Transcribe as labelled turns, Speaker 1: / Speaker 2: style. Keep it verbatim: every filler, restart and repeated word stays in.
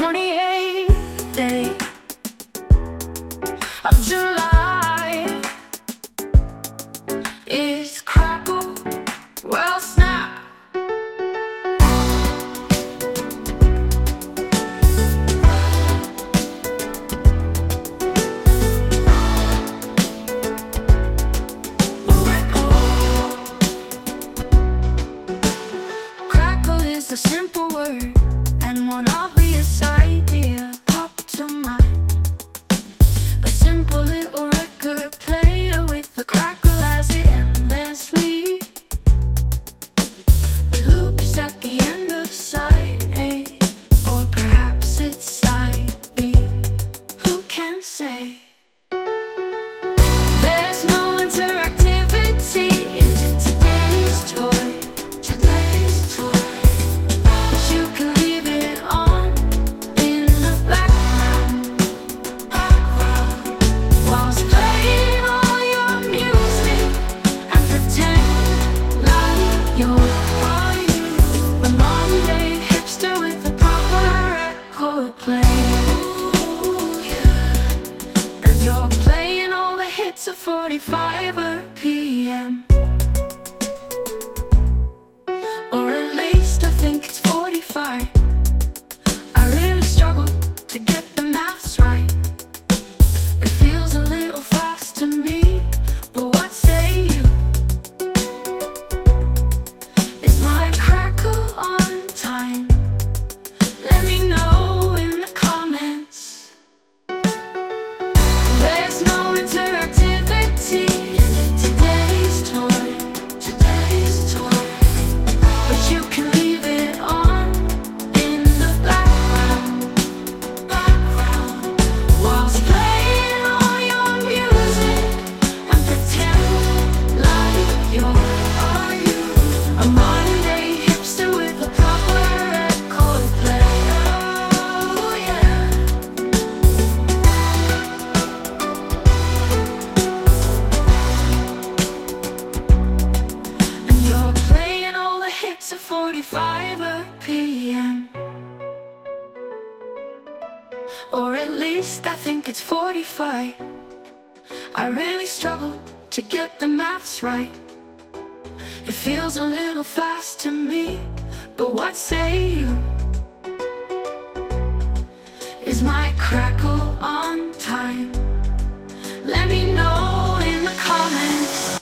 Speaker 1: twenty-eighth day of July is crackle, well snap. Crackle is a simple word and one obvious idea popped to mind. A simple little record player with a crackle as it endlessly loops at the end of side A, or perhaps it's side B. Who can say? There's no interactivity in today's toy. Today's toy. But you can leave it on in the background, background, whilst playing all your music and pretend like you're are you a modern-day hipster with a proper record player. Ooh, yeah. And you're playing all the hits of forty-five R P M. Or at least I think it's forty-five. I really struggle to get the maths right. It feels a little fast to me, but what say you? Is my crackle on time? Let me know in the comments. There's no interactivity in today's toy. Today's toy. But you can leave it on in the background, background, whilst playing all your music and pretend like you're are you a modern-day hipster with a proper record player. Oh yeah. And you're playing all the hits of forty-five R P M. Or at least I think it's forty-five. I really struggle to get the maths right. It feels a little fast to me, but what say you? Is my crackle on time? Let me know in the comments.